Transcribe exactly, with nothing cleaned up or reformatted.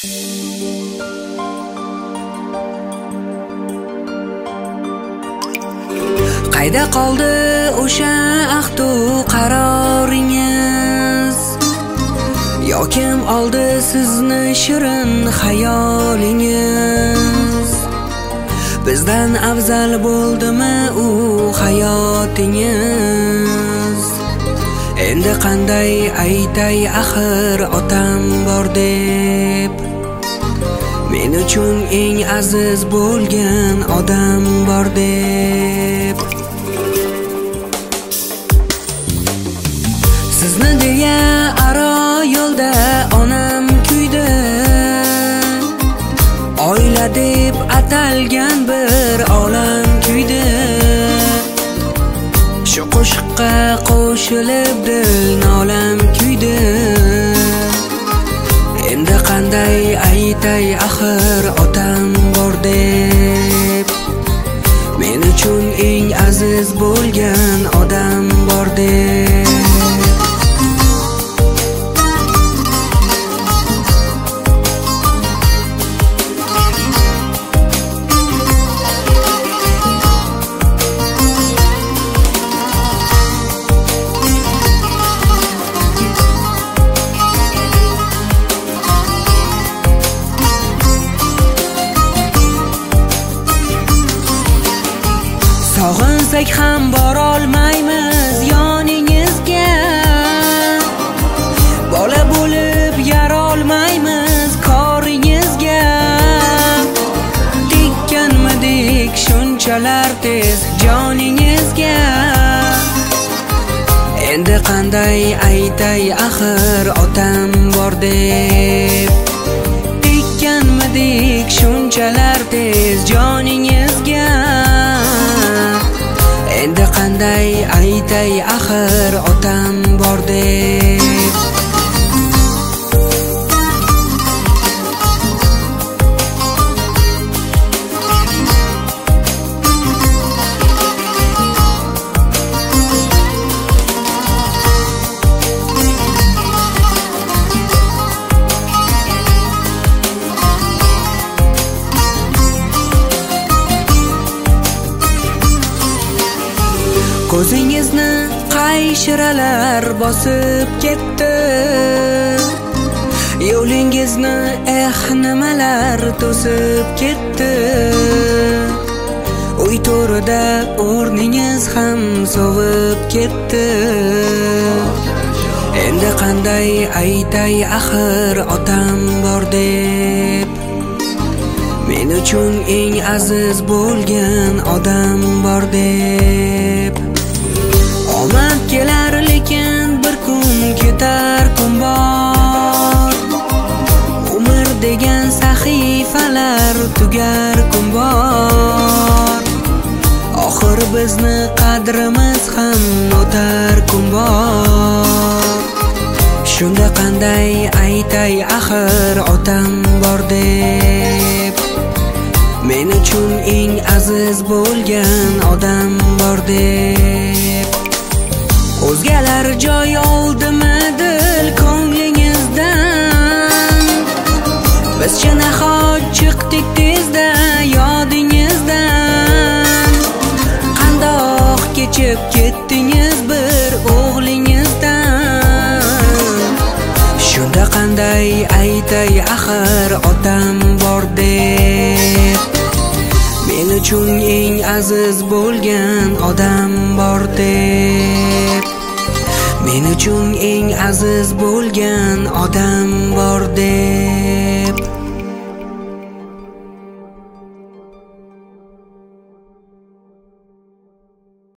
Qayda qoldi o'sha ahdu qaroringiz? Yokim oldi sizni shirin xayolingiz? Bizdan afzal bo'ldimi u hayotingiz? Endi qanday aytay axir otam bor deb, men uchun eng aziz bo'lgan odam bor deb. Sizni deya aro yo'lda onam kuydi, oila deb atalgan bir olam kuydi. Shu qo'shiqqa qo'shilib dil nolam kuydi. Endi qanday aytay axir otam bor deb, men uchun eng aziz bo'lgan odam bor deb. Sog'insak ham borolmaymiz yoningizga, bola bo'lib yarolmaymiz koringizga. Tekkanmidik shunchalar tez joningizga, endi qanday aytay axir otam bor deb. Tekkanmidik shunchalar tez joningizga, endi qanday aytay axir otam bor deb. Ko'zingizni qayshiralar bosib ketdi, yo'lingizni eh nimalar to'sib ketdi. Uy to'rida o'rningiz ham sovib ketdi. Endi qanday aytay axir otam bor deb, men uchun eng aziz bo'lgan odam bor deb. Omad kelar lekin bir kun ketar kun bor, umr degan sahifalar tugar kun bor. Oxir bizni qadrimiz ham o'tar kun bor. Shunda qanday aytay axir otam bor deb, men uchun eng aziz bo'lgan odam bor deb. O'zgalar joy oldimi dil ko'nglingizdan? Bizcha nahot chiqdik tezda yodingizdan? Qandoq kechib ketdingiz bir o'g'lingizdan? Shunda qanday aytay axir otam bor deb, men uchun eng aziz bo'lgan odam bor deb. Men uchun eng aziz bo'lgan odam bor deb.